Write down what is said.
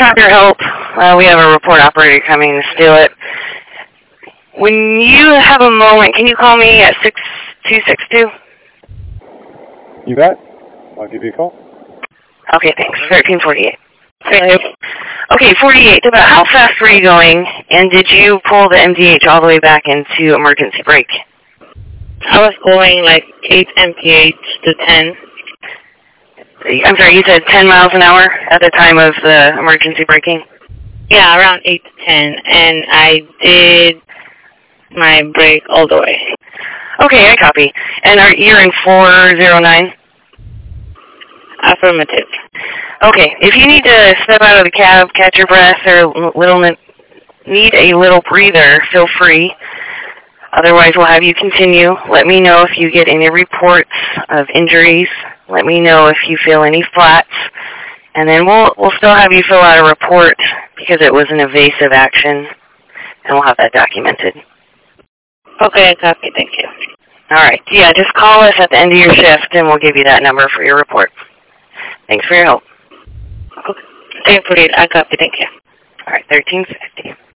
have your help. We have a report operator coming to steal it. When you have a moment, can you call me at 6262? You bet. I'll give you a call. Okay, thanks. 1348. Okay, 48. About how fast were you going, and did you pull the MDH all the way back into emergency brake? I was going like 8 mph to 10. I'm sorry, you said 10 miles an hour at the time of the emergency braking? Yeah, around 8 to 10, and I did my brake all the way. Okay, I copy. And you're in 409? Affirmative. Okay, if you need to step out of the cab, catch your breath, or need a little breather, feel free. Otherwise, we'll have you continue. Let me know if you get any reports of injuries. Let me know if you feel any flats. And then we'll still have you fill out a report because it was an evasive action, and we'll have that documented. Okay, I copy. Thank you. All right. Yeah, just call us at the end of your shift, and we'll give you that number for your report. Thanks for your help. Okay. 1048. I copy. Thank you. All right, 1350.